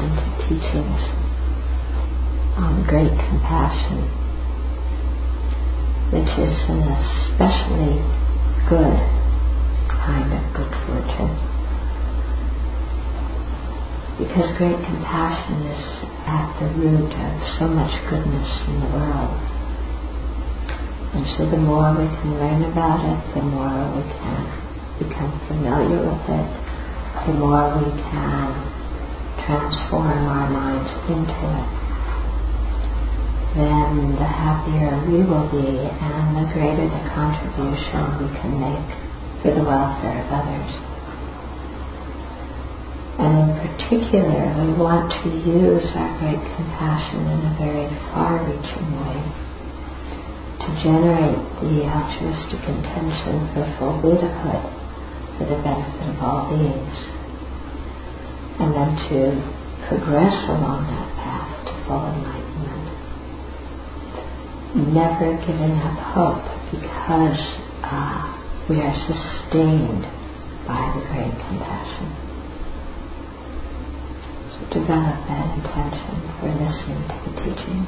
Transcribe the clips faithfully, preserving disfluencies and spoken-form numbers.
listen to teachings on great compassion, which is an especially good kind of good fortune. Because great compassion is at the root of so much goodness in the world. And so the more we can learn about it, the more we can become familiar with it, the more we can transform our minds into it, then the happier we will be and the greater the contribution we can make for the welfare of others. And in particular, we want to use our great compassion in a very far-reaching way to generate the altruistic intention for full Buddhahood for the benefit of all beings, and then to progress along that path to full enlightenment. Never giving up hope because uh, we are sustained by the great compassion. Develop that intention for listening to the teachings.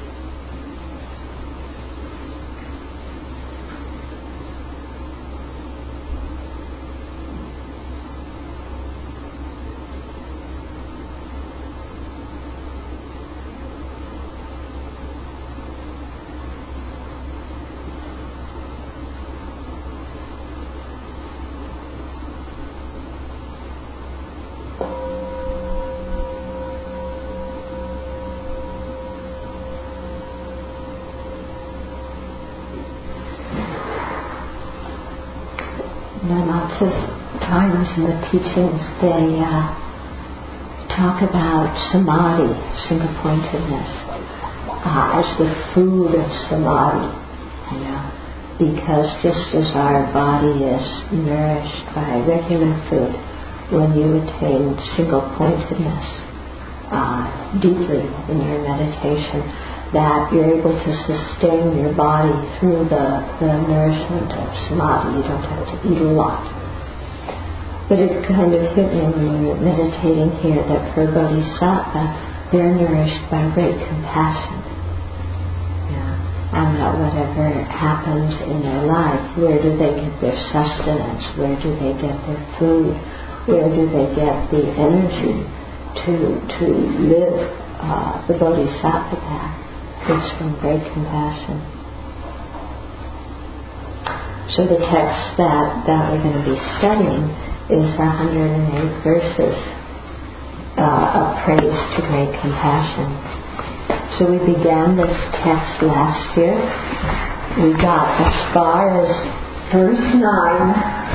There are lots of times in the teachings they uh, talk about samadhi, single-pointedness, uh, as the food of samadhi, you know, because just as our body is nourished by regular food, when you attain single-pointedness uh, deeply in your meditation, that you're able to sustain your body through the, the nourishment of samadhi. You don't have to eat a lot. But it kind of hit me when we were meditating here that for bodhisattva, they're nourished by great compassion. Yeah. And that whatever happens in their life, where do they get their sustenance? Where do they get their food? Where do they get the energy to, to live uh, the bodhisattva path? It's from great compassion. So the text that, that we're going to be studying is one hundred eight verses uh, of praise to great compassion. So we began this text last year. We got as far as verse nine.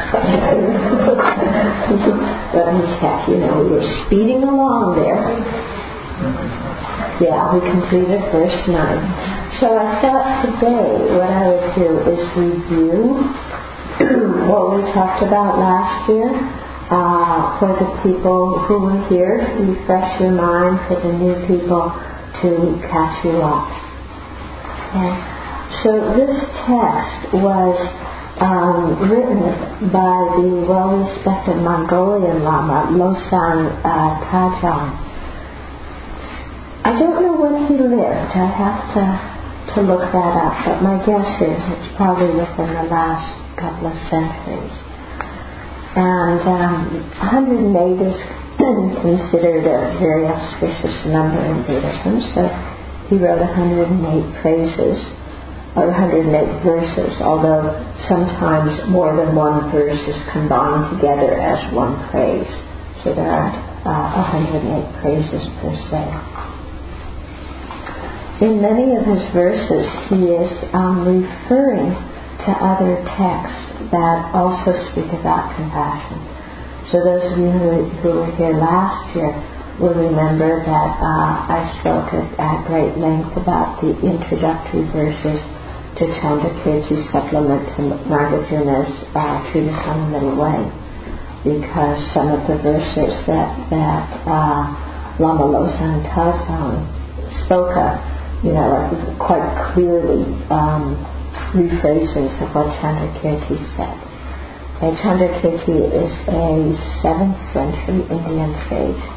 Let me check, you know, we were speeding along there. Yeah, we completed verse nine. So I thought today what I would do is review what we talked about last year uh, for the people who were here, to refresh your mind, for the new people to catch you up. Okay. So this text was um, written by the well-respected Mongolian Lama, Losang uh, Tajong. I don't know when he lived. I have to, to look that up, but my guess is it's probably within the last couple of centuries. And um, one hundred eight is considered a very auspicious number in Buddhism, so he wrote one hundred eight phrases, or one hundred eight verses, although sometimes more than one verse is combined together as one phrase. So there aren't uh, one hundred eight phrases per se. In many of his verses, he is um, referring to other texts that also speak about compassion. So those of you who, who were here last year will remember that uh, I spoke at, at great length about the introductory verses to Chandrakirti's supplement to Nagarjuna's uh, Treatise on the Middle Way, because some of the verses that, that uh, Lama Losang Tajong spoke of, you know, quite clearly um, rephrases of what Chandrakirti said. And Chandrakirti is a seventh century Indian sage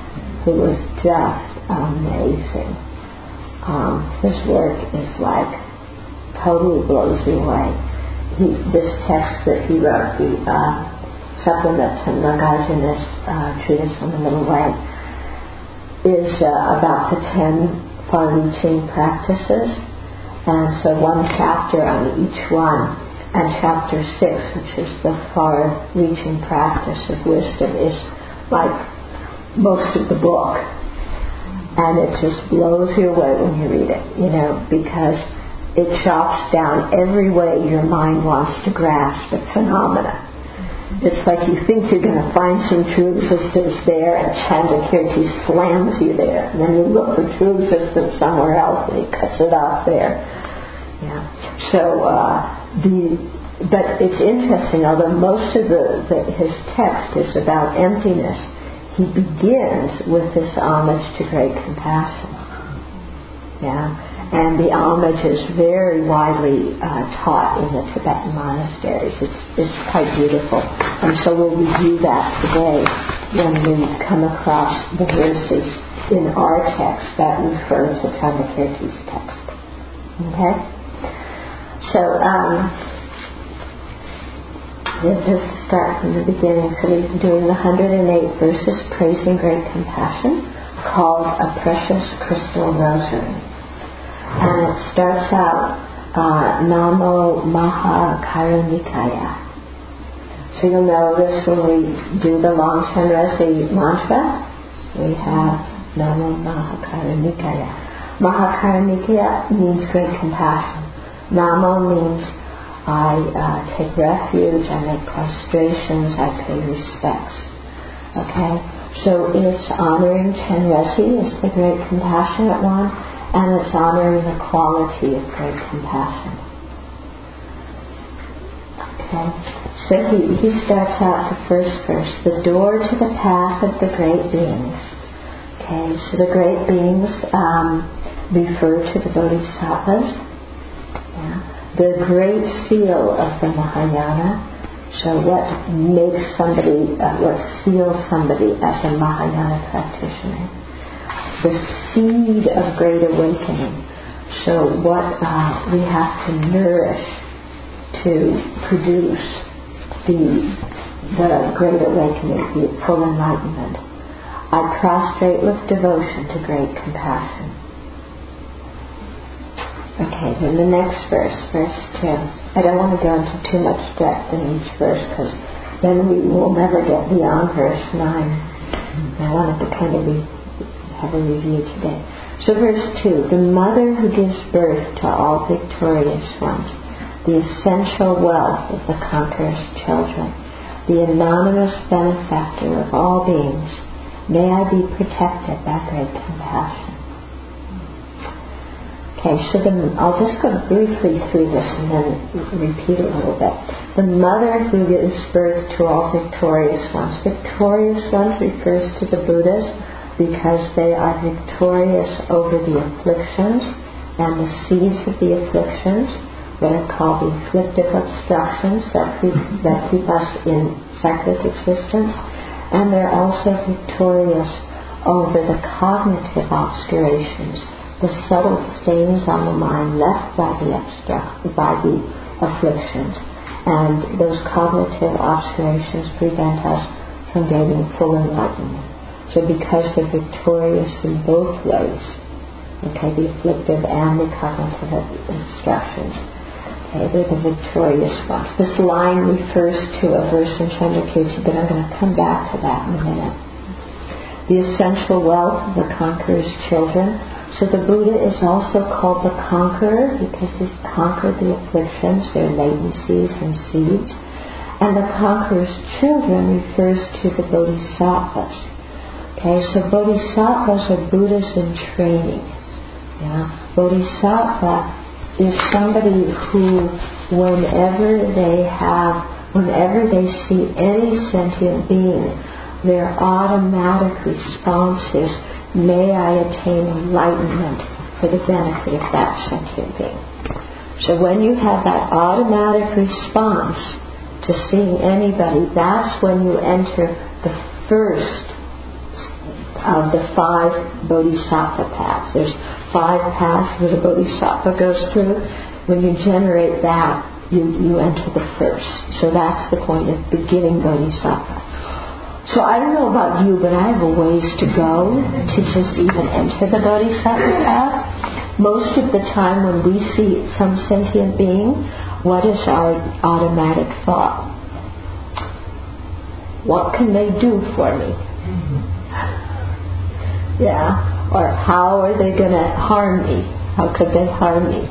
who was just amazing. Um, his work is like totally blows you away. He, this text that he wrote, the uh, supplement to Nagarjuna's uh, treatise on the Middle Way, is uh, about the ten far-reaching practices, and so one chapter on each one, and chapter six, which is the far-reaching practice of wisdom, is like most of the book, and it just blows you away when you read it, you know, because it chops down every way your mind wants to grasp a phenomena. It's like you think you're going to find some true existence there, and Chandrakirti slams you there. And then you look for true existence somewhere else, and he cuts it off there. Yeah. So uh, the, but it's interesting. Although most of the, the his text is about emptiness, he begins with this homage to great compassion. Yeah. And the homage is very widely uh, taught in the Tibetan monasteries. It's, it's quite beautiful. And so we'll review that today when we come across the verses in our text that refer to Chandrakirti's text. Okay? So, um, let's just start from the beginning. So we're doing the one hundred eight verses praising great compassion, called A Precious Crystal Rosary. And it starts out, uh, Namo Maha Karunikaya. So you'll know this when we do the long Chenrezig mantra. We have Namo Maha Karunikaya. Maha Karunikaya means great compassion. Namo means I uh, take refuge, I make prostrations, I pay respects. Okay? So it's honoring Chenrezig as the great compassionate one, and it's honoring the quality of great compassion. Okay? So he, he starts out the first verse, the door to the path of the great beings. Okay, so the great beings um, refer to the Bodhisattvas. Yeah. The great seal of the Mahayana. So what makes somebody, uh, what seals somebody as a Mahayana practitioner? The seed of great awakening. So what uh, we have to nourish to produce the the great awakening, the full enlightenment. I prostrate with devotion to great compassion. Okay, then the next verse, verse two. I don't want to go into too much depth in each verse because then we will never get beyond verse nine. I wanted to kind of be have a review today. So verse two, the mother who gives birth to all victorious ones, the essential wealth of the conqueror's children, the anonymous benefactor of all beings, may I be protected by great compassion. Okay, so the, I'll just go briefly through this and then repeat a little bit. The mother who gives birth to all victorious ones. Victorious ones refers to the Buddhas, because they are victorious over the afflictions and the seeds of the afflictions that are called the afflictive obstructions that keep, that keep us in cyclic existence, and they're also victorious over the cognitive obscurations, the subtle stains on the mind left by the obstruct, by the afflictions, and those cognitive obscurations prevent us from gaining full enlightenment. So because they're victorious in both ways, okay, the afflictive and the cognitive obstructions, okay, they're the victorious ones. This line refers to a verse in Chandrakirti, but I'm going to come back to that in a minute. The essential wealth of the conqueror's children. So the Buddha is also called the conqueror because he conquered the afflictions, their latencies and seeds. And the conqueror's children refers to the Bodhisattvas. Okay, so Bodhisattvas are Buddhas in training. Yeah? Bodhisattva is somebody who, whenever they have, whenever they see any sentient being, their automatic response is, may I attain enlightenment for the benefit of that sentient being. So when you have that automatic response to seeing anybody, that's when you enter the first of the five bodhisattva paths. There's five paths that a bodhisattva goes through. When you generate that, you, you enter the first. So that's the point of beginning bodhisattva. So I don't know about you, but I have a ways to go to just even enter the bodhisattva path. Most of the time when we see some sentient being, what is our automatic thought? What can they do for me? Yeah. Or how are they going to harm me? How could they harm me?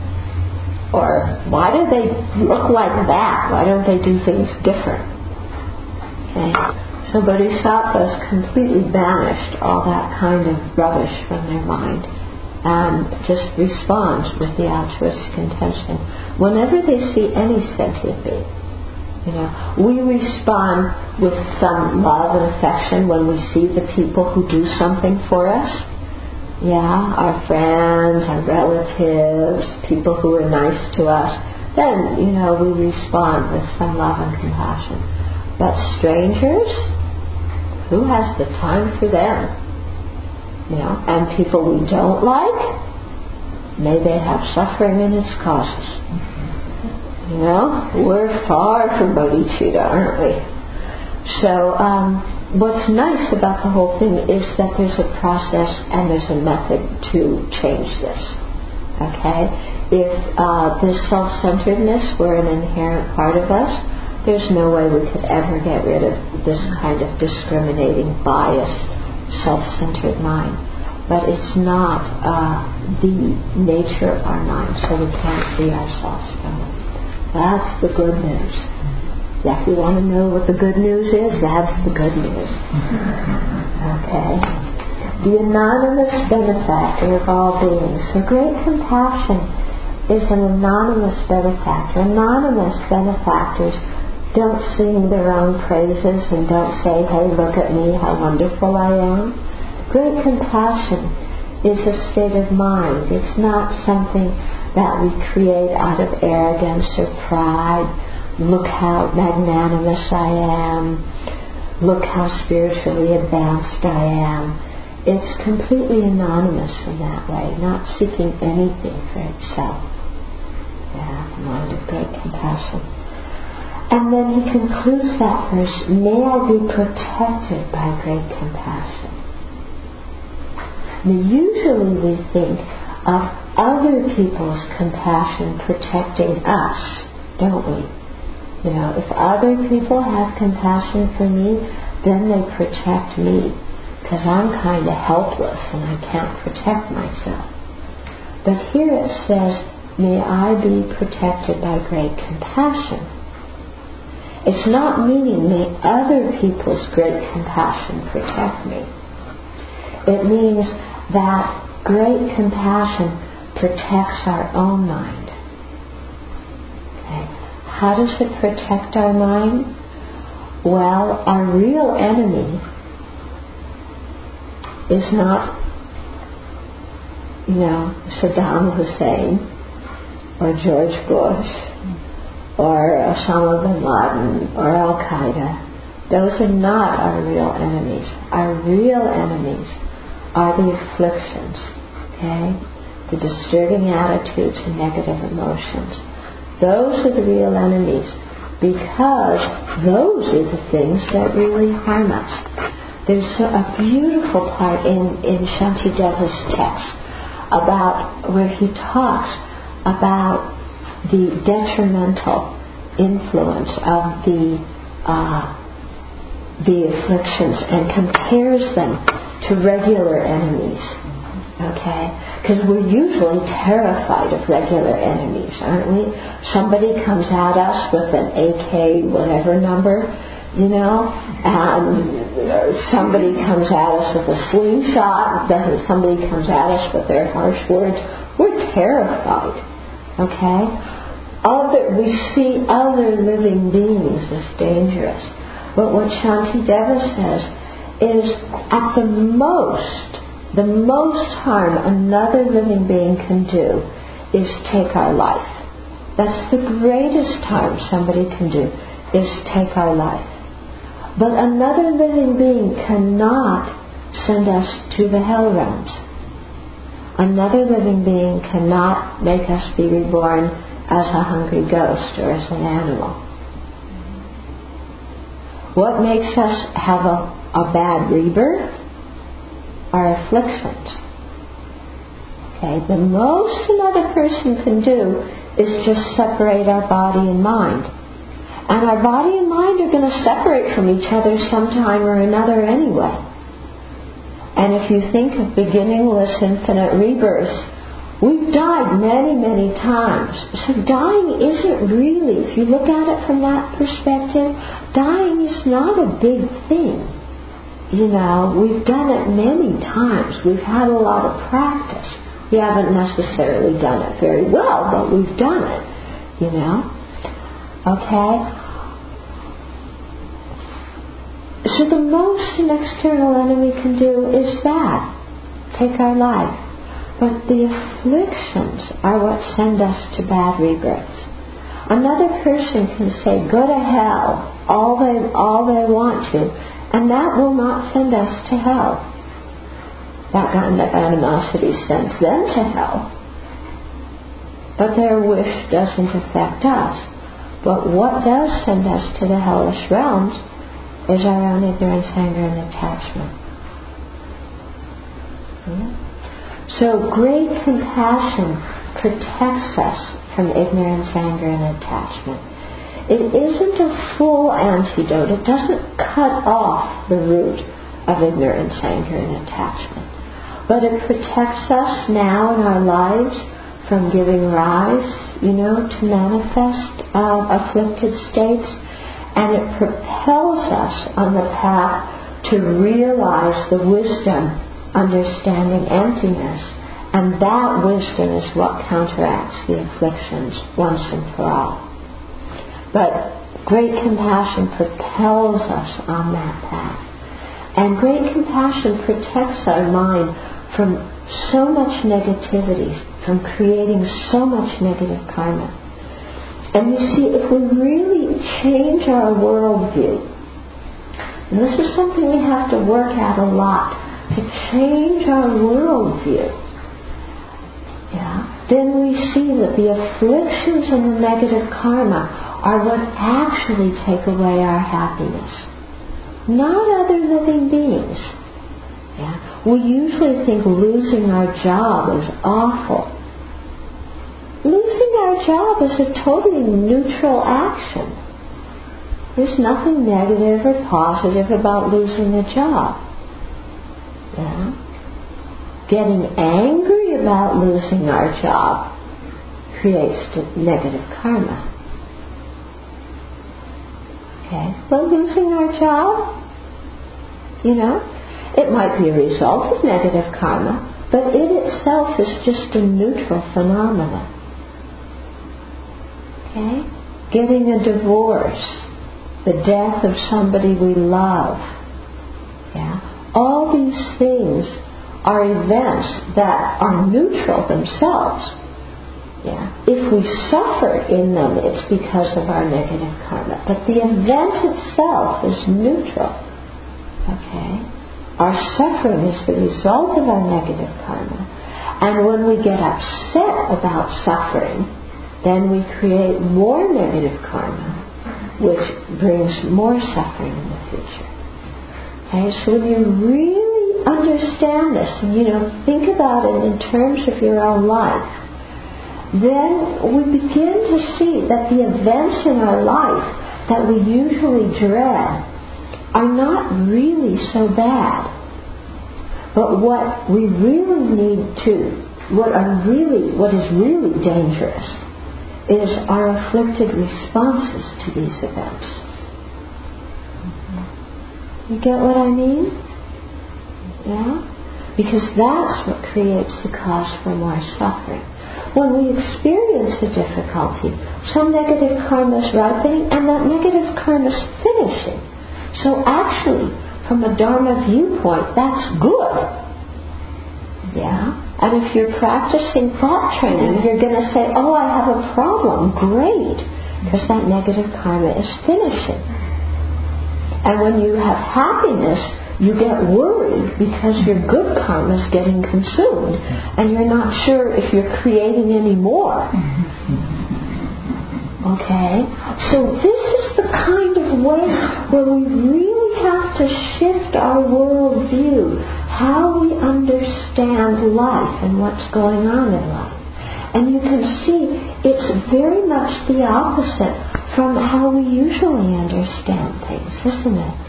Or why do they look like that? Why don't they do things different? Okay. So bodhisattvas completely banished all that kind of rubbish from their mind and just respond with the altruistic intention. Whenever they see any sentient being, you know, we respond with some love and affection when we see the people who do something for us. Yeah, our friends, our relatives, people who are nice to us. Then, you know, we respond with some love and compassion. But strangers, who has the time for them? You know, and people we don't like, may they have suffering in its causes. You know, we're far from bodhicitta, aren't we? So, um, what's nice about the whole thing is that there's a process and there's a method to change this. Okay? If uh, this self-centeredness were an inherent part of us, there's no way we could ever get rid of this kind of discriminating, biased, self-centered mind. But it's not uh, the nature of our mind, so we can't free ourselves from it. That's the good news. Yeah, if you want to know what the good news is, that's the good news. Okay. The anonymous benefactor of all beings. The great compassion is an anonymous benefactor. Anonymous benefactors don't sing their own praises and don't say, hey, look at me, how wonderful I am. Great compassion is a state of mind. It's not something that we create out of arrogance or pride. Look how magnanimous I am. Look how spiritually advanced I am. It's completely anonymous in that way, not seeking anything for itself. Yeah, the mind of great compassion. And then he concludes that verse, may I be protected by great compassion. Now, usually we think of other people's compassion protecting us, don't we? You know, if other people have compassion for me, then they protect me, because I'm kind of helpless and I can't protect myself. But here it says, may I be protected by great compassion. It's not meaning may other people's great compassion protect me. It means that great compassion protects our own mind. Okay. How does it protect our mind? Well, our real enemy is not, you know, Saddam Hussein or George Bush or Osama bin Laden or Al-Qaeda. Those are not our real enemies. Our real enemies are the afflictions, okay? The disturbing attitudes and negative emotions. Those are the real enemies, because those are the things that really harm us. There's a beautiful part in, in Shantideva's text about where he talks about the detrimental influence of the uh, the afflictions and compares them to regular enemies. Okay? Because we're usually terrified of regular enemies, aren't we? Somebody comes at us with an A K whatever number, you know, and somebody comes at us with a slingshot, then somebody comes at us with their harsh words. We're terrified. Okay? Other, we see other living beings as dangerous. But what Shantideva says is, at the most, the most harm another living being can do is take our life. That's the greatest harm somebody can do, is take our life. But another living being cannot send us to the hell realms. Another living being cannot make us be reborn as a hungry ghost or as an animal. What makes us have a, a bad rebirth are afflictions. Okay, the most another person can do is just separate our body and mind. And our body and mind are going to separate from each other sometime or another anyway. And if you think of beginningless infinite rebirths, we've died many, many times. So dying isn't really, if you look at it from that perspective, dying is not a big thing. You know, we've done it many times. We've had a lot of practice. We haven't necessarily done it very well, but we've done it, you know. Okay? So the most an external enemy can do is that. Take our life. But the afflictions are what send us to bad rebirths. Another person can say, go to hell, all they, all they want to, and that will not send us to hell. That kind of animosity sends them to hell. But their wish doesn't affect us. But what does send us to the hellish realms is our own ignorance, anger, and attachment. Hmm? So great compassion protects us from ignorance, anger, and attachment. It isn't a full antidote. It doesn't cut off the root of ignorance, anger, and attachment. But it protects us now in our lives from giving rise, you know, to manifest uh, afflicted states. And it propels us on the path to realize the wisdom, understanding emptiness. And that wisdom is what counteracts the afflictions once and for all. But great compassion propels us on that path. And great compassion protects our mind from so much negativity, from creating so much negative karma. And you see, if we really change our worldview, and this is something we have to work at a lot, to change our worldview, yeah, then we see that the afflictions and the negative karma are what actually take away our happiness, not other living beings. Yeah. We usually think losing our job is awful. Losing our job is a totally neutral action. There's nothing negative or positive about losing a job. Yeah. Getting angry about losing our job creates negative karma. Okay, but losing our job, you know, it might be a result of negative karma, but it itself is just a neutral phenomenon. Okay? Getting a divorce, the death of somebody we love. Yeah? All these things are events that are neutral themselves. Yeah? If we suffer in them, it's because of our negative karma. But the event itself is neutral. Okay? Our suffering is the result of our negative karma. And when we get upset about suffering, then we create more negative karma, which brings more suffering in the future. Okay, so when you really understand this, and you know, think about it in terms of your own life, then we begin to see that the events in our life that we usually dread are not really so bad. But what we really need to, what are really, what is really dangerous is our afflicted responses to these events. You get what I mean? Yeah? Because that's what creates the cause for more suffering. When we experience a difficulty, some negative karma is ripening and that negative karma is finishing. So actually, from a Dharma viewpoint, that's good. Yeah? And if you're practicing thought training, you're going to say, oh, I have a problem. Great. Because that negative karma is finishing. And when you have happiness, You get worried because your good karma is getting consumed and you're not sure if you're creating any more. Okay? So this is the kind of way where we really have to shift our worldview, how we understand life and what's going on in life. And you can see it's very much the opposite from how we usually understand things, isn't it?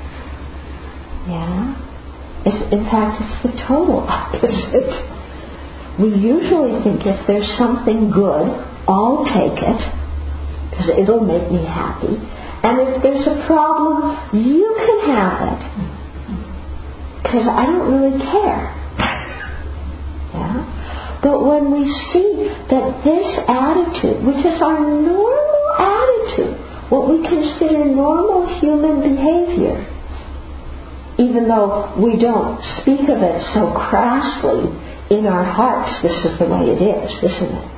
Yeah? It's, in fact, it's the total opposite. We usually think if there's something good, I'll take it, because it'll make me happy. And if there's a problem, you can have it, because I don't really care. Yeah? But when we see that this attitude, which is our normal attitude, what we consider normal human behavior, even though we don't speak of it so crassly in our hearts, this is the way it is, isn't it?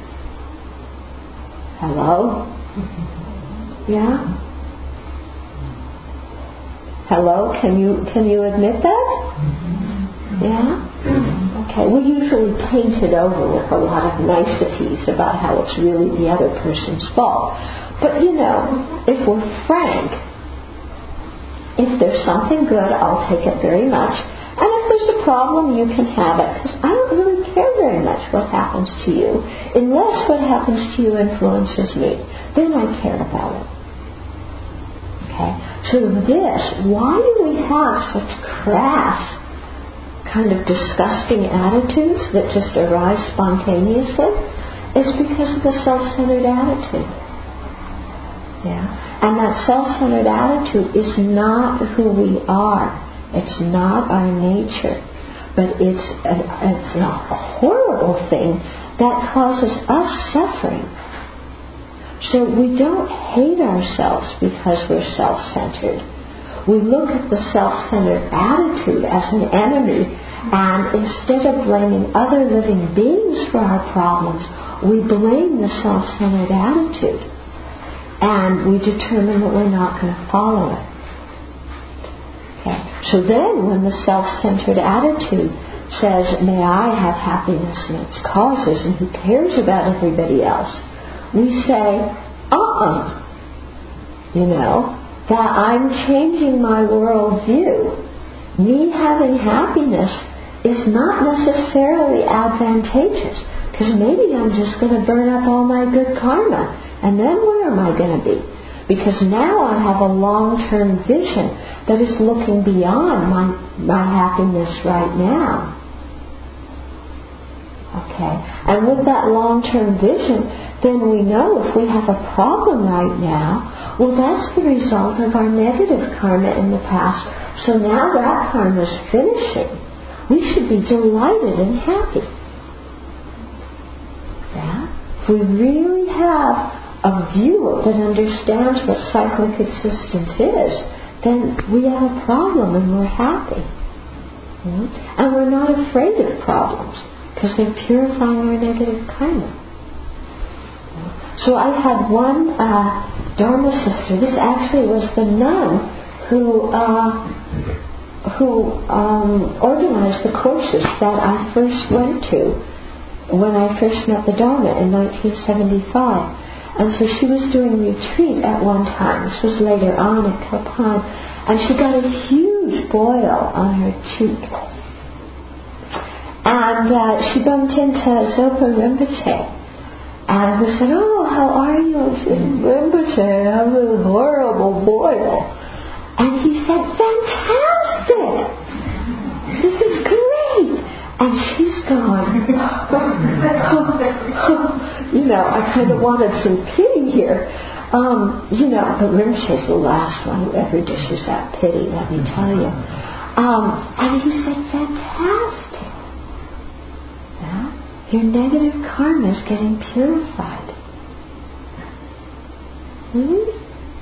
Hello? Yeah? Hello? Can you can you admit that? Yeah? Okay, we usually paint it over with a lot of niceties about how it's really the other person's fault. But you know, if we're frank, if there's something good, I'll take it very much. And if there's a problem, you can have it. Because I don't really care very much what happens to you. Unless what happens to you influences me. Then I care about it. Okay? So this, why do we have such crass, kind of disgusting attitudes that just arise spontaneously? It's because of the self-centered attitude. Yeah? And that self-centered attitude is not who we are. It's not our nature. But it's a, it's a horrible thing that causes us suffering. So we don't hate ourselves because we're self-centered. We look at the self-centered attitude as an enemy, and instead of blaming other living beings for our problems, we blame the self-centered attitude. And we determine that we're not going to follow it. Okay. So then when the self-centered attitude says, may I have happiness and its causes, and who cares about everybody else, we say, uh-uh. You know, that I'm changing my worldview. Me having happiness is not necessarily advantageous, because maybe I'm just going to burn up all my good karma. And then where am I going to be? Because now I have a long-term vision that is looking beyond my, my happiness right now. Okay? And with that long-term vision, then we know if we have a problem right now, well, that's the result of our negative karma in the past. So now that karma is finishing. We should be delighted and happy. Yeah? If we really have a view that understands what cyclic existence is, then we have a problem and we're happy. Mm-hmm. And we're not afraid of problems because they're purifying our negative karma. So I had one uh, Dharma sister. This actually was the nun who uh, who um, organized the courses that I first went to when I first met the Dharma in nineteen seventy-five. And so she was doing retreat at one time. This was later on at Kalpan. And she got a huge boil on her cheek. And uh, she bumped into Zopa Rinpoche. And we said, oh, how are you? And she said, Rinpoche, I have a horrible boil. And he said, fantastic! This is great! And she's gone, you know, I kind of wanted some pity here. Um, you know, but Rinpoche's the last one who ever dishes out pity, let me tell you. Um, and he said, fantastic. Yeah? Your negative karma is getting purified. Hmm?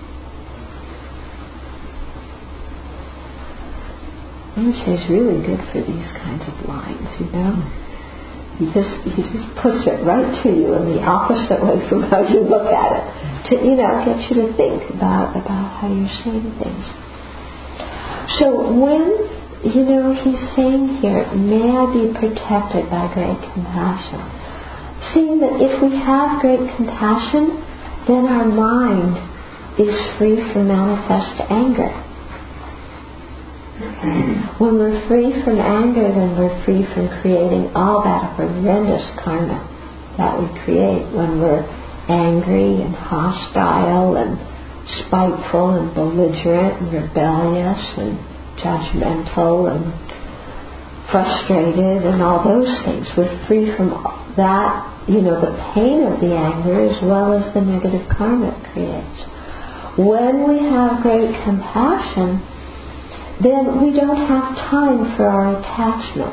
Rinpoche is really good for these kinds of lines, you know. He just he just puts it right to you in the opposite way from how you look at it, to you know get you to think about about how you're saying things. So when you know, he's saying here, may I be protected by great compassion. Seeing that if we have great compassion, then our mind is free from manifest anger. When we're free from anger, then we're free from creating all that horrendous karma that we create when we're angry and hostile and spiteful and belligerent and rebellious and judgmental and frustrated and all those things. We're free from that, you know, the pain of the anger as well as the negative karma it creates. When we have great compassion, then we don't have time for our attachment.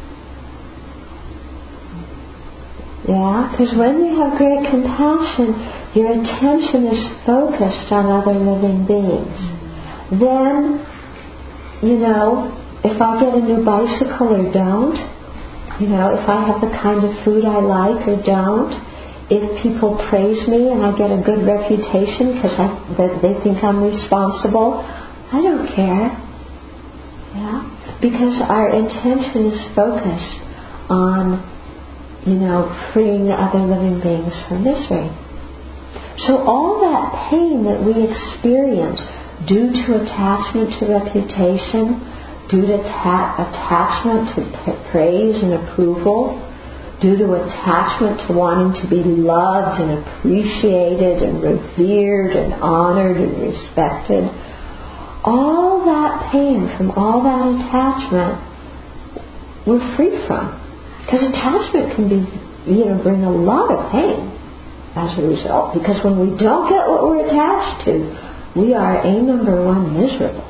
Yeah, because when you have great compassion, your attention is focused on other living beings. Then, you know, if I get a new bicycle or don't, you know, if I have the kind of food I like or don't, if people praise me and I get a good reputation because that they think I'm responsible, I don't care. Yeah, because our intention is focused on, you know, freeing the other living beings from misery. So all that pain that we experience due to attachment to reputation, due to ta- attachment to p- praise and approval, due to attachment to wanting to be loved and appreciated and revered and honored and respected, all that pain from all that attachment we're free from. Because attachment can be, you know, bring a lot of pain as a result. Because when we don't get what we're attached to, we are a number one miserable.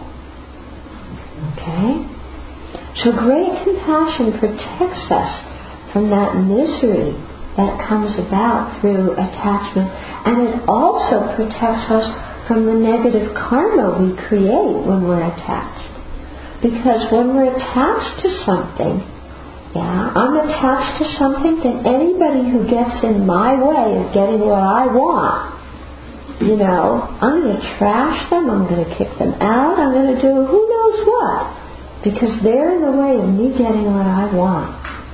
Okay? So great compassion protects us from that misery that comes about through attachment. And it also protects us from the negative karma we create when we're attached. Because when we're attached to something, yeah, I'm attached to something, then anybody who gets in my way of getting what I want, you know, I'm going to trash them, I'm going to kick them out, I'm going to do who knows what, because they're in the way of me getting what I want.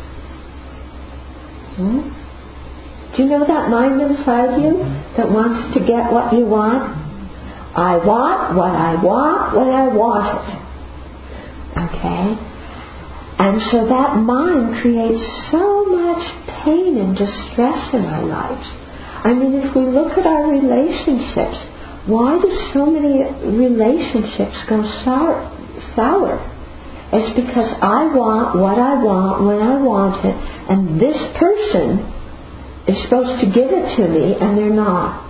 Hmm? Do you know that mind inside you that wants to get what you want? I want what I want when I want it. Okay? And so that mind creates so much pain and distress in our lives. I mean, if we look at our relationships, why do so many relationships go sour? sour? It's because I want what I want when I want it, and this person is supposed to give it to me, and they're not.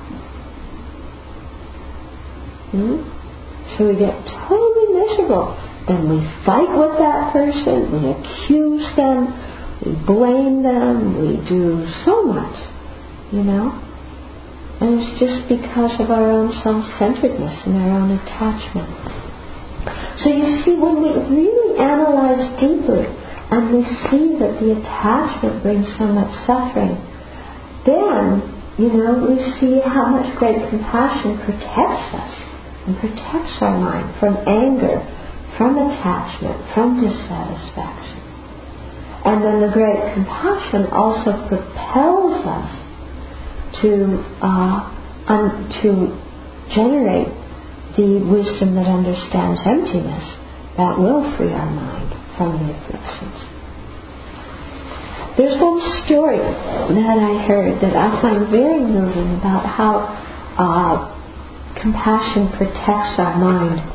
Hmm? So we get totally miserable. Then we fight with that person, we accuse them, we blame them, we do so much, you know. And it's just because of our own self-centeredness and our own attachment. So you see, when we really analyze deeply and we see that the attachment brings so much suffering, then, you know, we see how much great compassion protects us and protects our mind from anger, from attachment, from dissatisfaction. And then the great compassion also propels us to uh, un- to generate the wisdom that understands emptiness that will free our mind from the afflictions. There's one story that I heard that I find very moving about how uh, compassion protects our mind.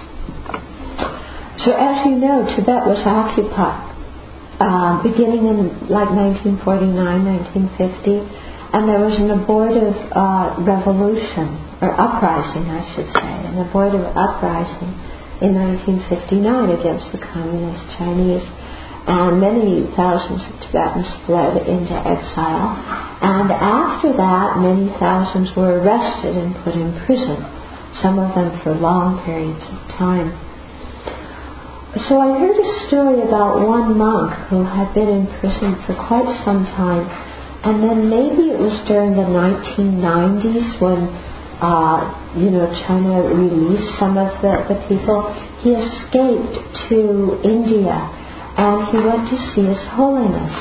So as you know, Tibet was occupied uh, beginning in like nineteen forty-nine, nineteen fifty, and there was an abortive uh, revolution, or uprising I should say, an abortive uprising in nineteen fifty-nine against the communist Chinese, and many thousands of Tibetans fled into exile, and after that many thousands were arrested and put in prison, some of them for long periods of time. So I heard a story about one monk who had been in prison for quite some time, and then maybe it was during the nineteen nineties when, uh, you know, China released some of the, the people. he escaped to India and he went to see His Holiness.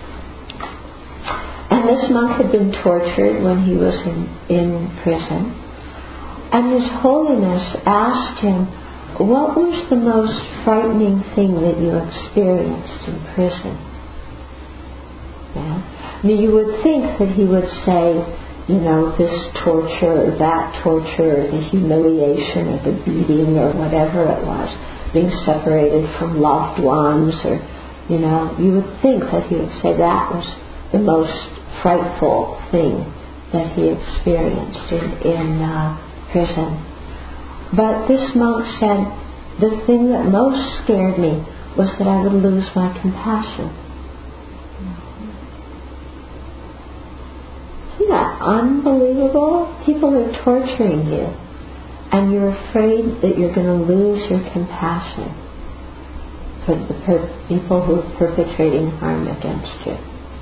And this monk had been tortured when he was in, in prison. And His Holiness asked him, what was the most frightening thing that you experienced in prison? Yeah. Now you would think that he would say, you know, this torture or that torture, or the humiliation or the beating or whatever it was, being separated from loved ones, or, you know, you would think that he would say that was the most frightful thing that he experienced in, in uh, prison. But this monk said, the thing that most scared me was that I would lose my compassion. Isn't that unbelievable? People are torturing you, and you're afraid that you're going to lose your compassion for the per- people who are perpetrating harm against you.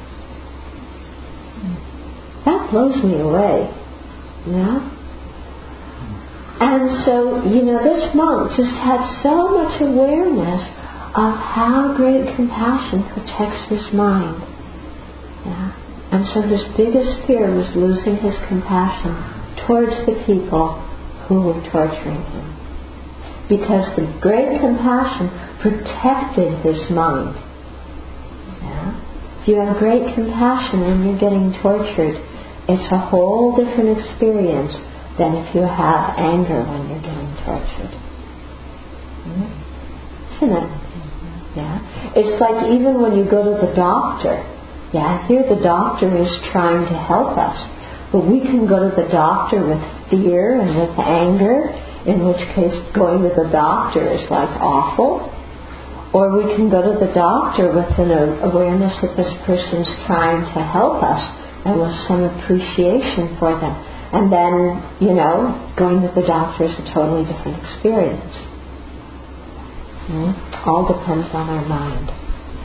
That blows me away. Yeah? And so, you know, this monk just had so much awareness of how great compassion protects his mind. Yeah? And so his biggest fear was losing his compassion towards the people who were torturing him. Because the great compassion protected his mind. Yeah? If you have great compassion when you're getting tortured, it's a whole different experience than if you have anger when you're getting tortured. Mm-hmm. Isn't it? Yeah. It's like even when you go to the doctor. Yeah, here the doctor is trying to help us. But we can go to the doctor with fear and with anger, in which case going to the doctor is like awful. Or we can go to the doctor with an awareness that this person's trying to help us and with some appreciation for them. And then, you know, going to the doctor is a totally different experience. Mm? All depends on our mind.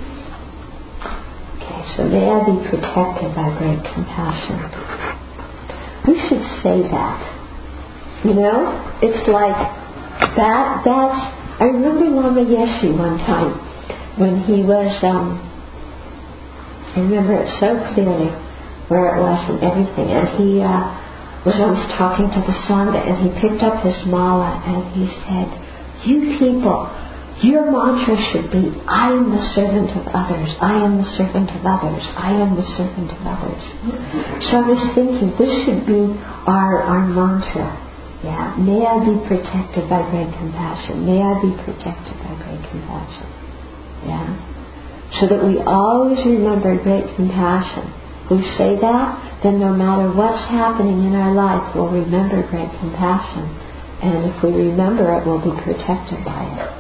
Okay, so may I be protected by great compassion. We should say that. You know, it's like that, that's, I remember Lama Yeshe one time when he was, um, I remember it so clearly where it was and everything, and he, uh, was once talking to the Sangha, and he picked up his mala and he said, you people, your mantra should be, I am the servant of others, I am the servant of others, I am the servant of others. So I was thinking, this should be our, our mantra. Yeah, may I be protected by great compassion. May I be protected by great compassion. Yeah. So that we always remember great compassion. If we say that, then no matter what's happening in our life, we'll remember great compassion. And if we remember it, we'll be protected by it.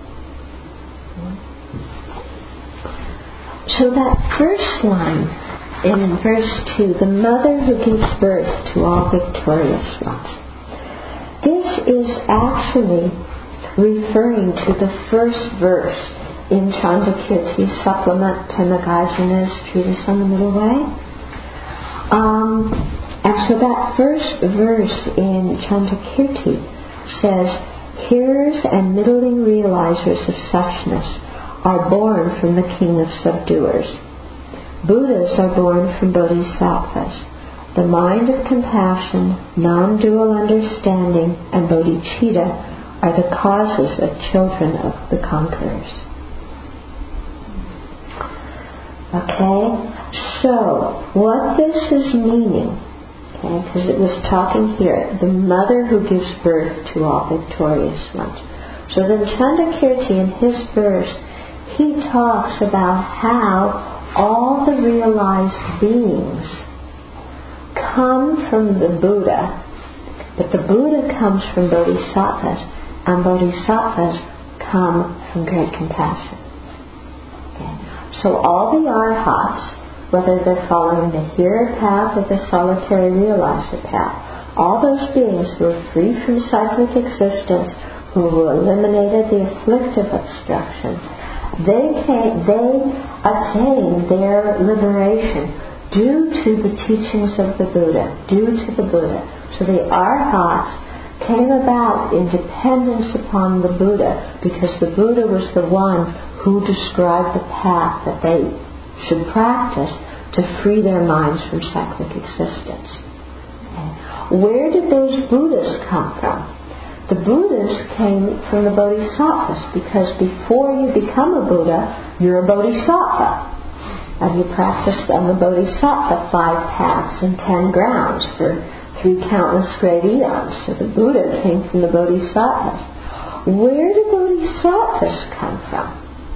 So that first line in verse two, the mother who gives birth to all victorious ones. This is actually referring to the first verse in Chandakirti's supplement to Nagarjuna's treatise on the Middle Way. Um, and so that first verse in Chandakirti says, hearers and middling realizers of suchness are born from the king of subduers. Buddhas are born from bodhisattvas. The mind of compassion, non-dual understanding, and bodhicitta are the causes of children of the conquerors. Okay? So, what this is meaning, okay, because it was talking here, the mother who gives birth to all victorious ones. So then Chandakirti in his verse, he talks about how all the realized beings come from the Buddha, but the Buddha comes from bodhisattvas, and bodhisattvas come from great compassion. Okay. So all the arhats, whether they're following the hearer path or the solitary realizer path, all those beings who are free from cyclic existence, who eliminated the afflictive obstructions, they came, they attain their liberation due to the teachings of the Buddha, due to the Buddha. So the arhats, came about in dependence upon the Buddha, because the Buddha was the one who described the path that they should practice to free their minds from cyclic existence. Okay. Where did those Buddhas come from? The Buddhas came from the Bodhisattvas, because before you become a Buddha, you're a Bodhisattva. And you practiced on the Bodhisattva five paths and ten grounds for three countless great eons. So the Buddha came from the Bodhisattvas. Where do Bodhisattvas come from?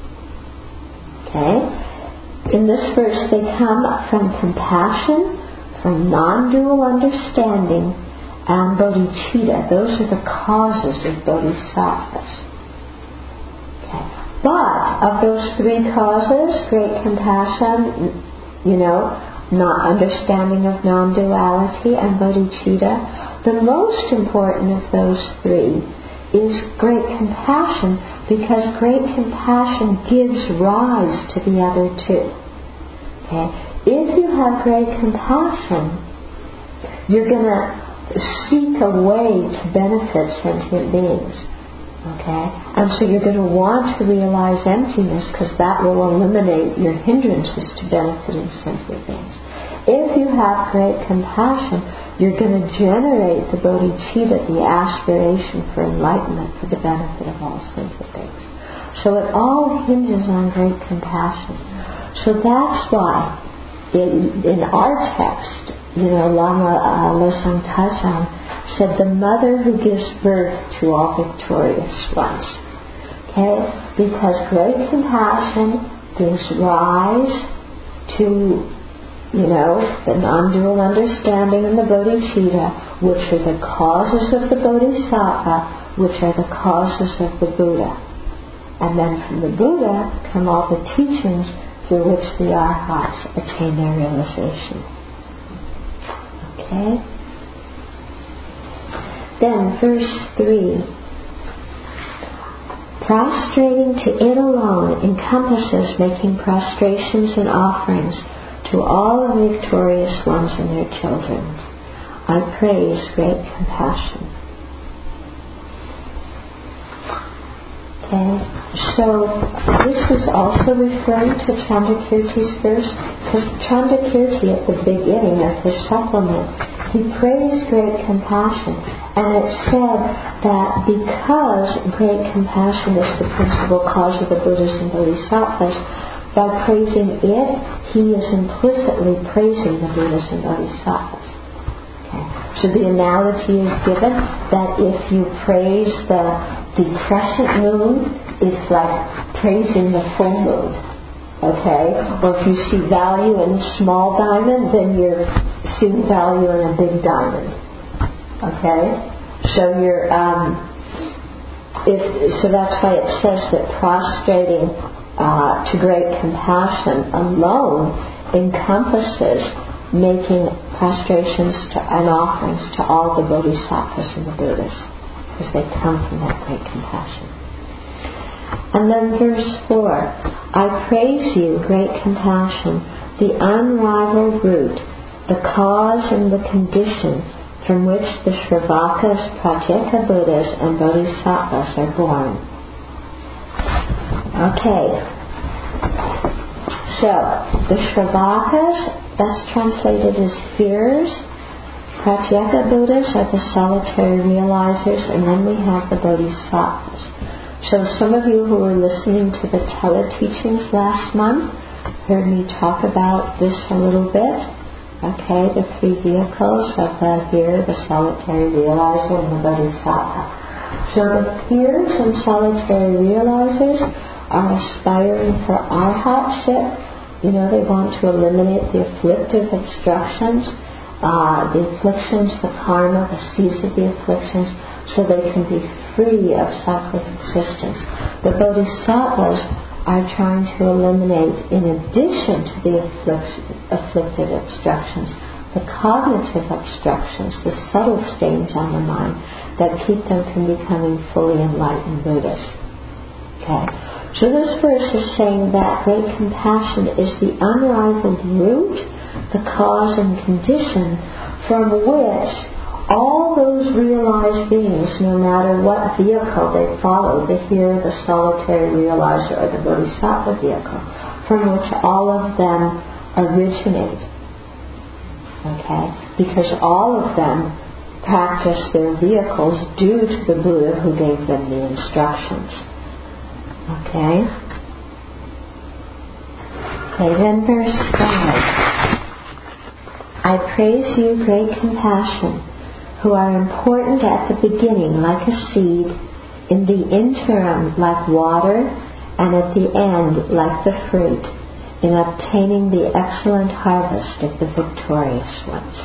Okay? In this verse, they come from compassion, from non-dual understanding, and bodhicitta. Those are the causes of bodhisattvas. Okay. But of those three causes, great compassion, you know, not understanding of non-duality, and bodhicitta, the most important of those three is great compassion, because great compassion gives rise to the other two. Okay? If you have great compassion, you're going to seek a way to benefit sentient beings. Okay? And so you're going to want to realize emptiness, because that will eliminate your hindrances to benefiting sentient beings. If you have great compassion, you're going to generate the bodhicitta, the aspiration for enlightenment for the benefit of all sentient beings. So it all hinges on great compassion. So that's why in, in our text, you know, Lama uh, Losang Tajang said, the mother who gives birth to all victorious ones. Okay? Because great compassion gives rise to, you know, the non-dual understanding and the bodhicitta, which are the causes of the bodhisattva, which are the causes of the Buddha. And then from the Buddha come all the teachings through which the arhats attain their realization. Okay? Then verse three. Prostrating to it alone encompasses making prostrations and offerings to all the victorious ones and their children. I praise great compassion. Okay, so this is also referring to Chandrakirti's verse, because Chandrakirti at the beginning of his supplement, he praised great compassion, and it said that because great compassion is the principal cause of the Buddhas and Bodhisattvas, by praising it, he is implicitly praising the Buddhas and Bodhisattvas. Okay. So the analogy is given that if you praise the the crescent moon, it's like praising the full moon. Okay? Or if you see value in a small diamond, then you're seeing value in a big diamond. Okay? So you're um, if, so that's why it says that prostrating uh, to great compassion alone encompasses making prostrations to, and offerings to all the bodhisattvas and the Buddhas, because they come from that great compassion. And then verse four, I praise you, great compassion, the unrivaled root, the cause and the condition from which the Shravakas, Pratyeka Buddhas, and Bodhisattvas are born. Okay. So, the Shravakas, that's translated as hearers. Pratyeka Buddhas are the solitary realizers, and then we have the Bodhisattvas. So some of you who were listening to the tele-teachings last month heard me talk about this a little bit. Okay, the three vehicles of the hearer, the solitary realizer, and the Bodhisattva. So the hearers and solitary realizers are aspiring for arhatship. You know, they want to eliminate the afflictive obstructions, uh, the afflictions, the karma, the seeds of the afflictions, so they can be free of cyclic existence. The bodhisattvas are trying to eliminate, in addition to the afflict- afflicted obstructions, the cognitive obstructions, the subtle stains on the mind that keep them from becoming fully enlightened Buddhas. Okay. So this verse is saying that great compassion is the unrivaled root, the cause and condition from which all those realized beings, no matter what vehicle they follow, the here, the solitary realizer, or the bodhisattva vehicle, from which all of them originate. Okay? Because all of them practice their vehicles due to the Buddha who gave them the instructions. Okay? Okay, then verse five. I praise you, great compassion, who are important at the beginning like a seed, in the interim like water, and at the end like the fruit, in obtaining the excellent harvest of the victorious ones.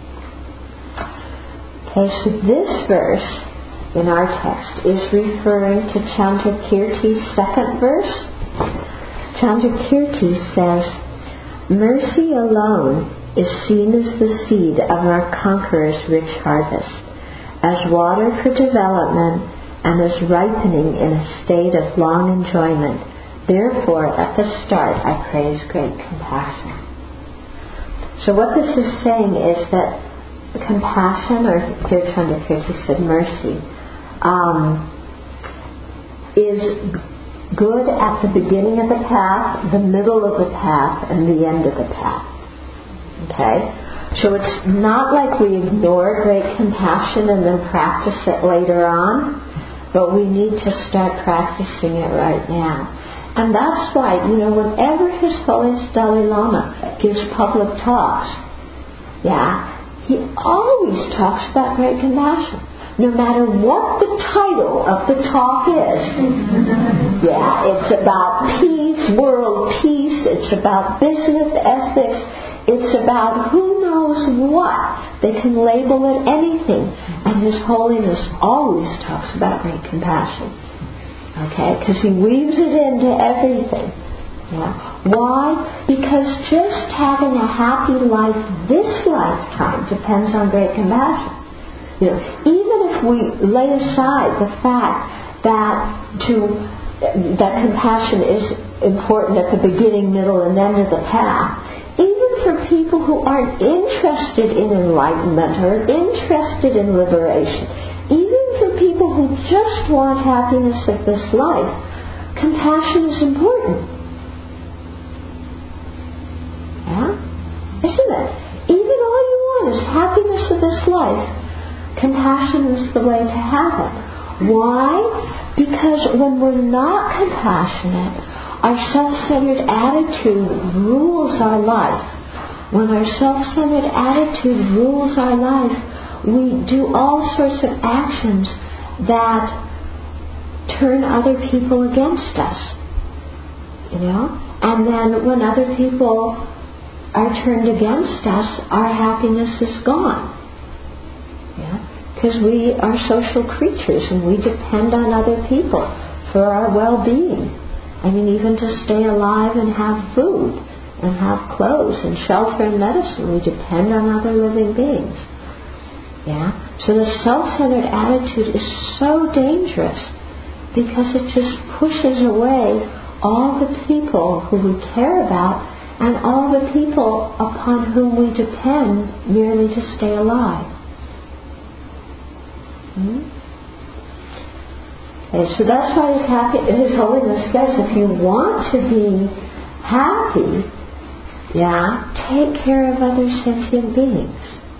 Okay, so this verse in our text is referring to Chandrakirti's second verse. Chandrakirti says, mercy alone is seen as the seed of our conqueror's rich harvest, as water for development and as ripening in a state of long enjoyment. Therefore, at the start, I praise great compassion. So what this is saying is that compassion, or here Chandrakirti said mercy, um, is good at the beginning of the path, the middle of the path, and the end of the path. Okay? So it's not like we ignore great compassion and then practice it later on, but we need to start practicing it right now. And that's why, you know, whenever His Holiness Dalai Lama gives public talks, yeah, he always talks about great compassion. No matter what the title of the talk is. Yeah, it's about peace, world peace, it's about business ethics, it's about who knows what. They can label it anything. And His Holiness always talks about great compassion. Okay, because he weaves it into everything. Yeah. Why? Because just having a happy life this lifetime depends on great compassion. You know, even if we lay aside the fact that to that compassion is important at the beginning, middle, and end of the path, even for people who aren't interested in enlightenment or interested in liberation, even for people who just want happiness of this life, compassion is important. Yeah? Isn't it? Even all you want is happiness of this life. Compassion is the way to have it. Why? Because when we're not compassionate, our self-centered attitude rules our life. When our self-centered attitude rules our life, we do all sorts of actions that turn other people against us. You know? And then when other people are turned against us, our happiness is gone. Yeah? Because we are social creatures and we depend on other people for our well-being. I mean, even to stay alive and have food and have clothes and shelter and medicine, we depend on other living beings. Yeah? So the self-centered attitude is so dangerous because it just pushes away all the people who we care about and all the people upon whom we depend merely to stay alive. Hmm? Okay, so that's why His, happy, His Holiness says, if you want to be happy, yeah, take care of other sentient beings.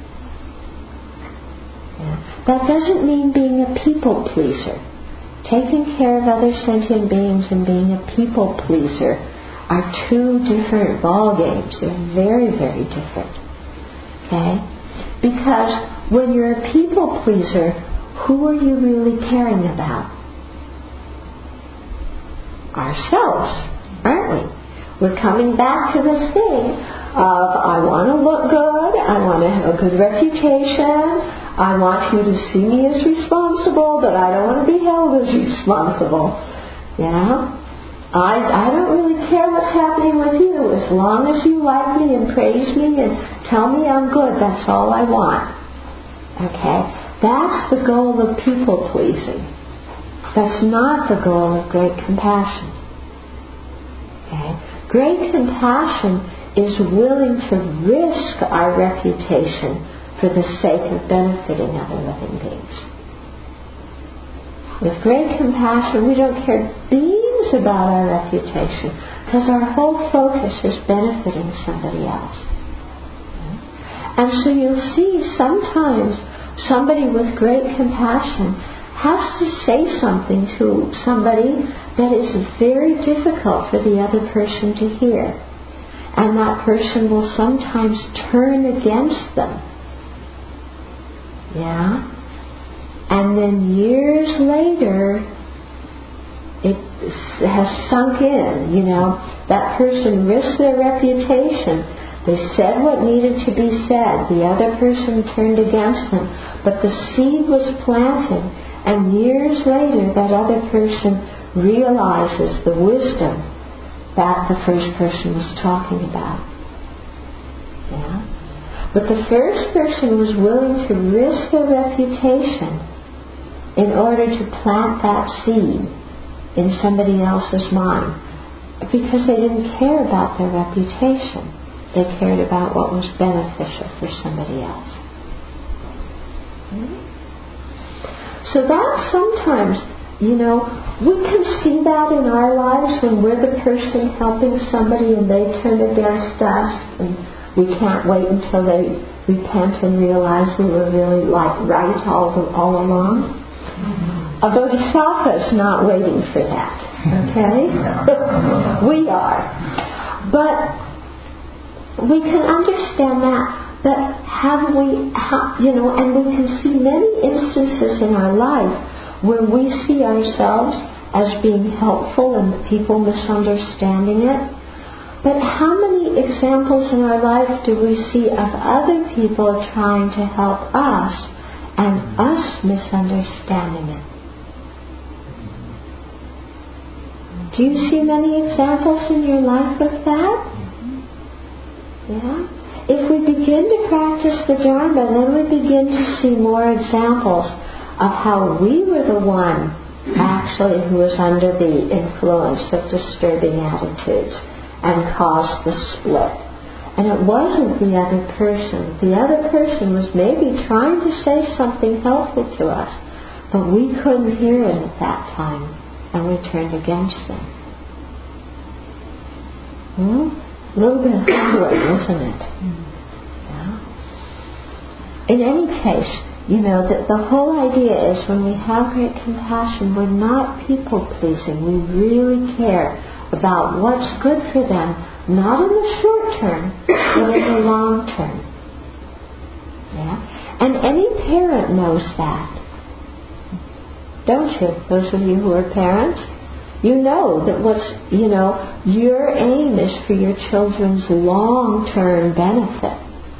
Yeah. That doesn't mean being a people pleaser. Taking care of other sentient beings and being a people pleaser are two different ball games. They're very, very different. Okay? Because when you're a people pleaser, who are you really caring about? Ourselves, aren't we? We're coming back to this thing of I want to look good, I want to have a good reputation, I want you to see me as responsible, but I don't want to be held as responsible. Yeah? I, I don't really care what's happening with you. As long as you like me and praise me and tell me I'm good, that's all I want. Okay? That's the goal of people pleasing. That's not the goal of great compassion. Okay? Great compassion is willing to risk our reputation for the sake of benefiting other living beings. With great compassion, we don't care beans about our reputation, because our whole focus is benefiting somebody else. And so you'll see sometimes somebody with great compassion has to say something to somebody that is very difficult for the other person to hear. And that person will sometimes turn against them. Yeah? And then years later, it has sunk in, you know, that person risked their reputation. They said what needed to be said. The other person turned against them. But the seed was planted, and years later that other person realizes the wisdom that the first person was talking about. Yeah? But the first person was willing to risk their reputation in order to plant that seed in somebody else's mind, because they didn't care about their reputation. They cared about what was beneficial for somebody else. So that sometimes, you know, we can see that in our lives when we're the person helping somebody and they turn against us, and we can't wait until they repent and realize we were really like right all, the, all along. A bodhisattva is not waiting for that, okay? We are. But we can understand that, but have we, ha, you know, and we can see many instances in our life where we see ourselves as being helpful and people misunderstanding it. But how many examples in our life do we see of other people trying to help us and us misunderstanding it? Do you see many examples in your life of that? Yeah? If we begin to practice the Dharma, then we begin to see more examples of how we were the one actually who was under the influence of disturbing attitudes and caused the split. And it wasn't the other person. The other person was maybe trying to say something helpful to us, but we couldn't hear it at that time, and we turned against them. Hmm? A little bit humbling, isn't it? Yeah. In any case, you know, that the whole idea is when we have great compassion, we're not people-pleasing. We really care about what's good for them, not in the short term, but in the long term. Yeah? And any parent knows that. Don't you? Those of you who are parents? You know that what's, you know, your aim is for your children's long-term benefit.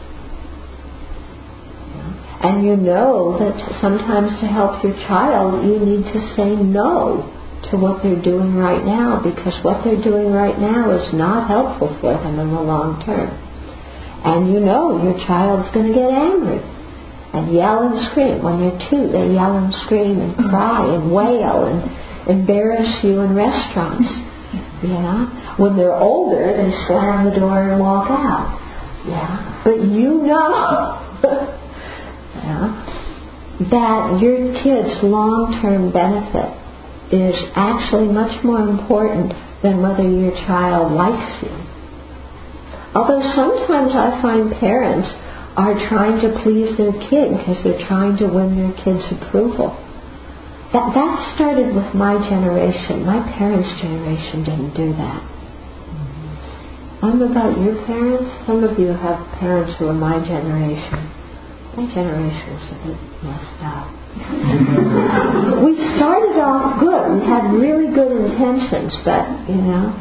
And you know that sometimes to help your child, you need to say no to what they're doing right now, because what they're doing right now is not helpful for them in the long term. And you know your child's going to get angry and yell and scream. When they're two, they yell and scream and cry and wail and embarrass you in restaurants. Yeah. When they're older, they slam the door and walk out. Yeah. But you know yeah, that your kid's long-term benefit is actually much more important than whether your child likes you. Although sometimes I find parents are trying to please their kid because they're trying to win their kid's approval. That, that started with my generation. My parents' generation didn't do that. I don't know about your parents. Some of you have parents who are my generation. My generation was a bit messed up. We started off good. We had really good intentions, but, you know.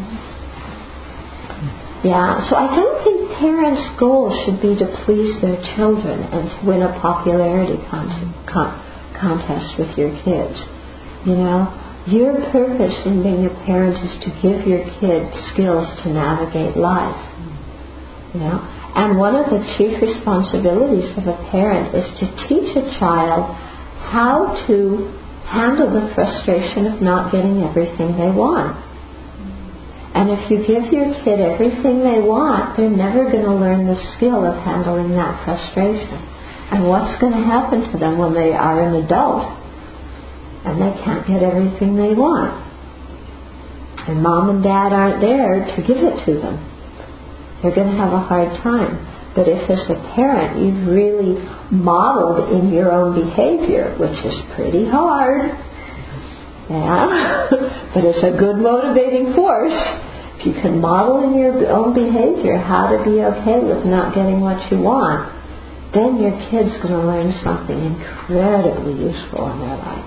Yeah, so I don't think parents' goal should be to please their children and to win a popularity con- con- contest with your kids. You know, your purpose in being a parent is to give your kid skills to navigate life. You know, and one of the chief responsibilities of a parent is to teach a child how to handle the frustration of not getting everything they want. And if you give your kid everything they want, they're never going to learn the skill of handling that frustration. And what's going to happen to them when they are an adult and they can't get everything they want? And mom and dad aren't there to give it to them. They're going to have a hard time. But if as a parent you've really modeled in your own behavior, which is pretty hard, yeah, but it's a good motivating force, if you can model in your own behavior how to be okay with not getting what you want, then your kid's going to learn something incredibly useful in their life.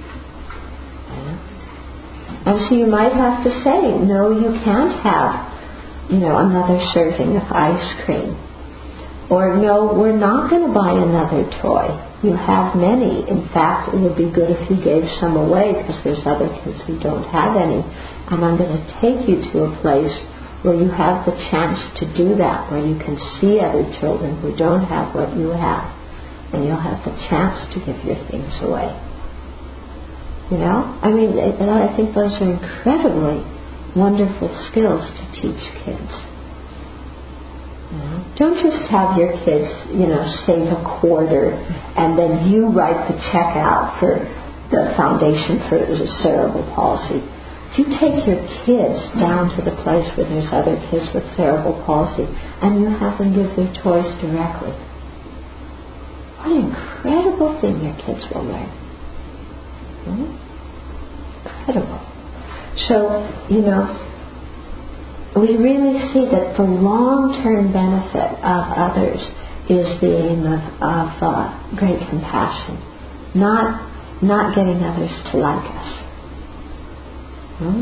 Yeah? And so you might have to say, no, you can't have, you know, another serving of ice cream. Or no, we're not going to buy another toy. You have many. In fact, it would be good if you gave some away because there's other kids who don't have any. And I'm going to take you to a place where you have the chance to do that, where you can see other children who don't have what you have. And you'll have the chance to give your things away. You know? I mean, I think those are incredibly wonderful skills to teach kids. You know? Don't just have your kids, you know, save a quarter and then you write the check out for the Foundation for Cerebral Palsy. If you take your kids down to the place where there's other kids with cerebral palsy and you have them give their toys directly, what an incredible thing your kids will learn. Hmm? Incredible. So, you know, we really see that the long-term benefit of others is the aim of, of uh, great compassion, not not getting others to like us. Hmm?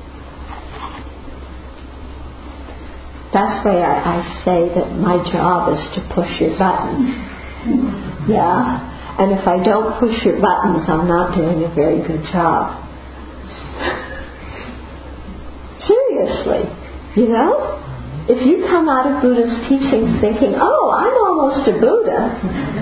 That's why I, I say that my job is to push your buttons. Yeah, and if I don't push your buttons, I'm not doing a very good job. Seriously. You know? If you come out of Buddha's teachings thinking, oh, I'm almost a Buddha.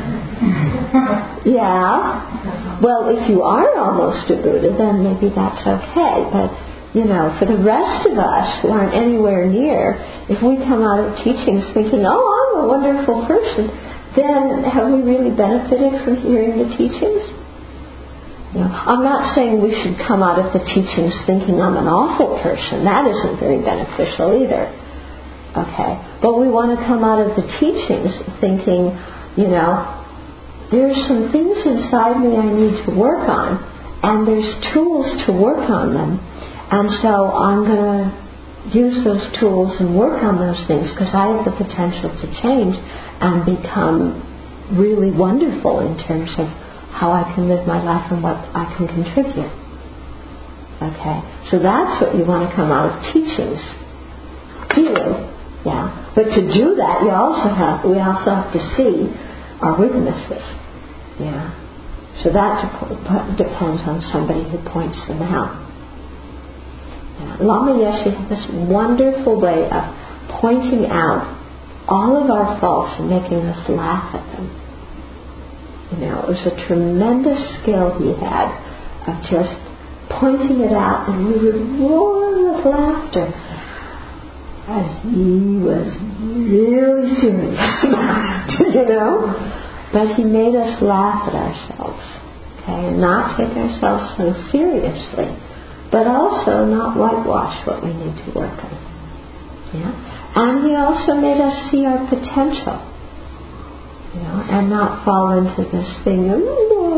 Yeah. Well, if you are almost a Buddha, then maybe that's okay. But, you know, for the rest of us who aren't anywhere near, if we come out of teachings thinking, oh, I'm a wonderful person, then have we really benefited from hearing the teachings? You know, I'm not saying we should come out of the teachings thinking I'm an awful person. That isn't very beneficial either. Okay? But we want to come out of the teachings thinking, you know, there's some things inside me I need to work on, and there's tools to work on them. And so I'm going to use those tools and work on those things because I have the potential to change and become really wonderful in terms of how I can live my life and what I can contribute. Okay? So that's what you want to come out of teachings. Feeling. Yeah. But to do that, you also have, we also have to see our weaknesses. Yeah. So that dep- depends on somebody who points them out. Yeah. Lama Yeshe had this wonderful way of pointing out all of our faults and making us laugh at them. You know, it was a tremendous skill he had of just pointing it out, and we would roar with laughter. And he was really serious about it, you know. But he made us laugh at ourselves, okay, and not take ourselves so seriously, but also not whitewash what we need to work on. Yeah, and he also made us see our potential. You know, and not fall into this thing of,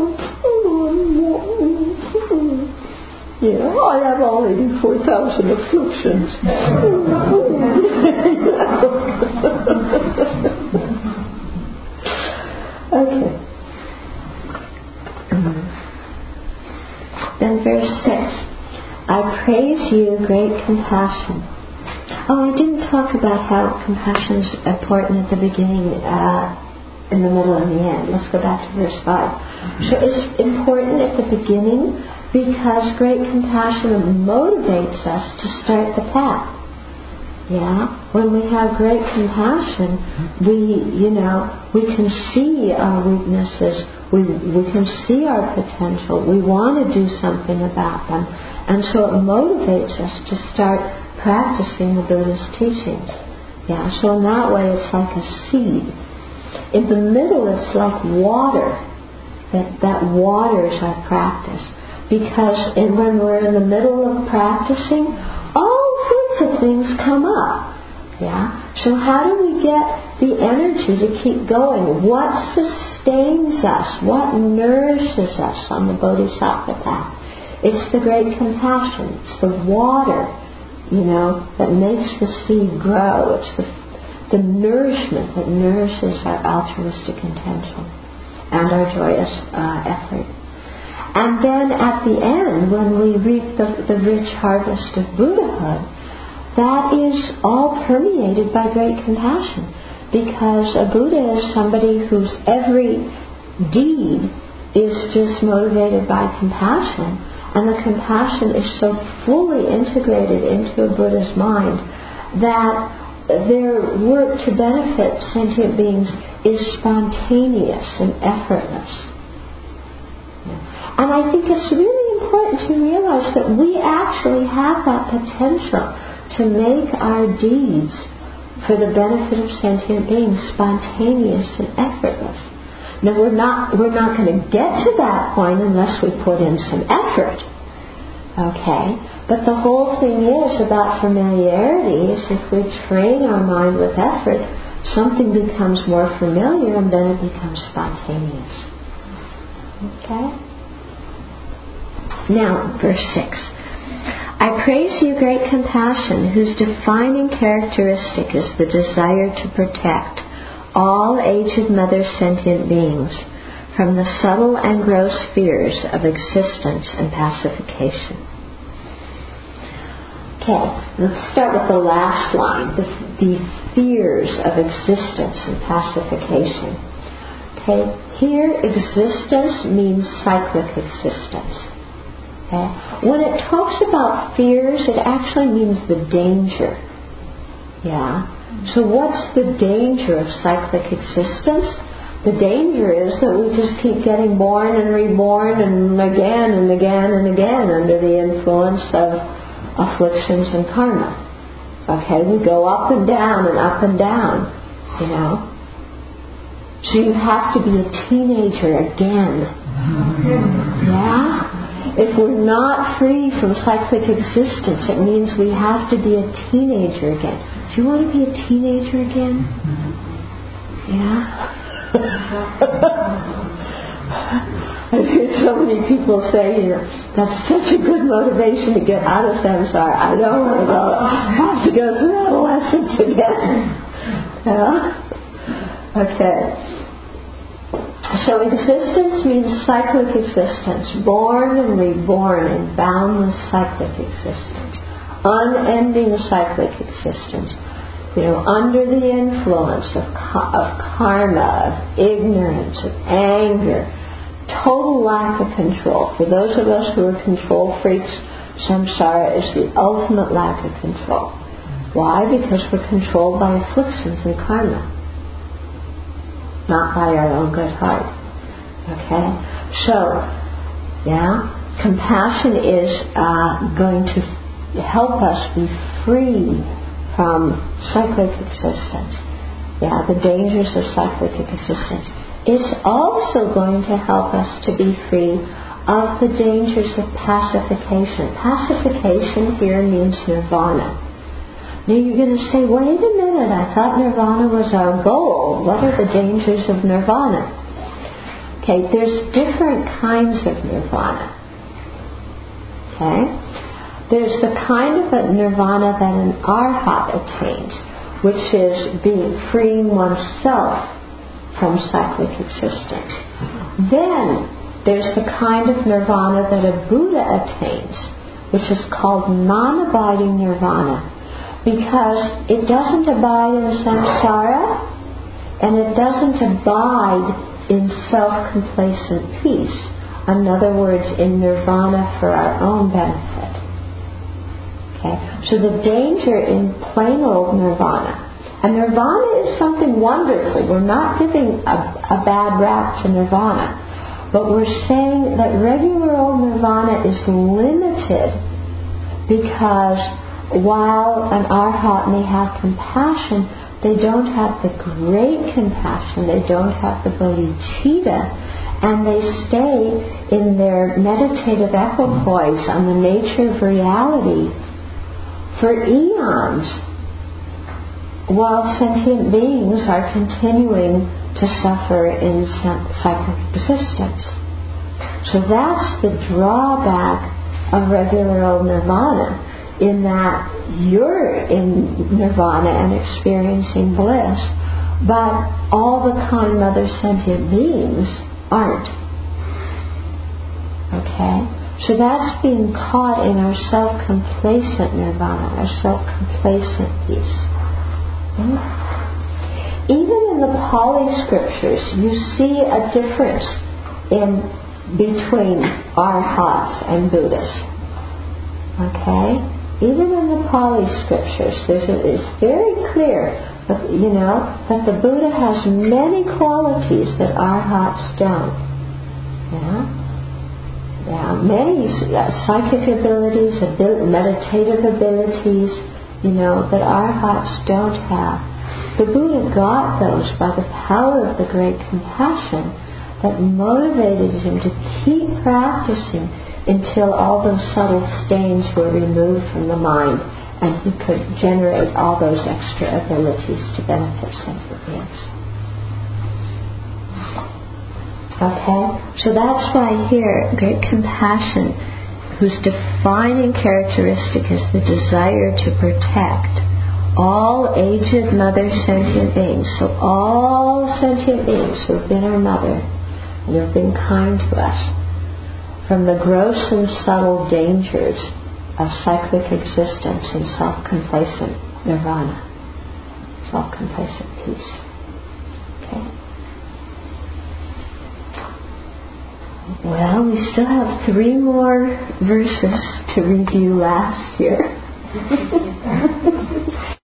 you know, I have all eighty-four thousand afflictions. Okay. Then verse six. I praise you, great compassion. Oh, I didn't talk about how compassion is important at the beginning, uh, in the middle and the end. Let's go back to verse five. So it's important at the beginning because great compassion motivates us to start the path. Yeah? When we have great compassion, we, you know, we can see our weaknesses, we, we can see our potential, we want to do something about them, and so it motivates us to start practicing the Buddha's teachings. Yeah? So in that way it's like a seed. In the middle, it's like water. That, that waters our practice. Because and when we're in the middle of practicing, all sorts of things come up. Yeah? So how do we get the energy to keep going? What sustains us? What nourishes us on the Bodhisattva path? It's the great compassion. It's the water, you know, that makes the seed grow. It's the, the nourishment that nourishes our altruistic intention and our joyous uh, effort. And then at the end, when we reap the, the rich harvest of Buddhahood, that is all permeated by great compassion. Because a Buddha is somebody whose every deed is just motivated by compassion. And the compassion is so fully integrated into a Buddha's mind that their work to benefit sentient beings is spontaneous and effortless. And I think it's really important to realize that we actually have that potential to make our deeds for the benefit of sentient beings spontaneous and effortless. Now we're not we're not going to get to that point unless we put in some effort. Okay? But the whole thing is about familiarity is if we train our mind with effort, something becomes more familiar and then it becomes spontaneous. Okay? Now, verse six. I praise you, great compassion, whose defining characteristic is the desire to protect all aged mother sentient beings from the subtle and gross fears of existence and pacification. Okay, let's start with the last line, the, the fears of existence and pacification. Okay, here existence means cyclic existence. Okay? When it talks about fears, it actually means the danger. Yeah? So what's the danger of cyclic existence? The danger is that we just keep getting born and reborn and again and again and again under the influence of afflictions and karma. Okay? We go up and down and up and down, you know. So you have to be a teenager again. Yeah? If we're not free from cyclic existence, it means we have to be a teenager again. Do you want to be a teenager again? Yeah? I've heard so many people say, you know, that's such a good motivation to get out of samsara. I don't want to go, I have to go through adolescence again. Yeah? Okay. So existence means cyclic existence, born and reborn in boundless cyclic existence, unending cyclic existence, you know, under the influence of, of karma, of ignorance, of anger, total lack of control. For those of us who are control freaks, samsara is the ultimate lack of control. Why? Because we're controlled by afflictions and karma, not by our own good heart. Okay? So, yeah, compassion is uh, going to help us be free from cyclic existence. Yeah, the dangers of cyclic existence. It's also going to help us to be free of the dangers of pacification. Pacification here means nirvana. Now you're going to say, wait a minute, I thought nirvana was our goal. What are the dangers of nirvana? Okay, there's different kinds of nirvana. Okay? There's the kind of a nirvana that an arhat attains, which is being freeing oneself from cyclic existence. Then there's the kind of nirvana that a Buddha attains, which is called non-abiding nirvana. Because it doesn't abide in samsara and it doesn't abide in self-complacent peace. In other words, in nirvana for our own benefit. Okay? So the danger in plain old nirvana, and nirvana is something wonderful. We're not giving a, a bad rap to nirvana, but we're saying that regular old nirvana is limited because while an arhat may have compassion, they don't have the great compassion, they don't have the bodhicitta, and they stay in their meditative equipoise on the nature of reality for eons, while sentient beings are continuing to suffer in cyclic existence. So that's the drawback of regular old nirvana, in that you're in nirvana and experiencing bliss, but all the kind other sentient beings aren't. Okay? So that's being caught in our self-complacent nirvana, our self-complacent peace. Hmm? Even in the Pali scriptures, you see a difference in between Arhats and Buddhas. Okay? Even in the Pali scriptures, there's a, it's very clear that, you know, that the Buddha has many qualities that Arhats don't. Yeah? Yeah, many psychic abilities, abil- meditative abilities, you know, that Arhats don't have. The Buddha got those by the power of the great compassion that motivated him to keep practicing until all those subtle stains were removed from the mind and he could generate all those extra abilities to benefit sentient beings. Okay? So that's why here, great compassion, whose defining characteristic is the desire to protect all aged mother sentient beings. So all sentient beings who have been our mother and have been kind to us from the gross and subtle dangers of cyclic existence in self-complacent nirvana, self-complacent peace. Okay. Well, we still have three more verses to review last year.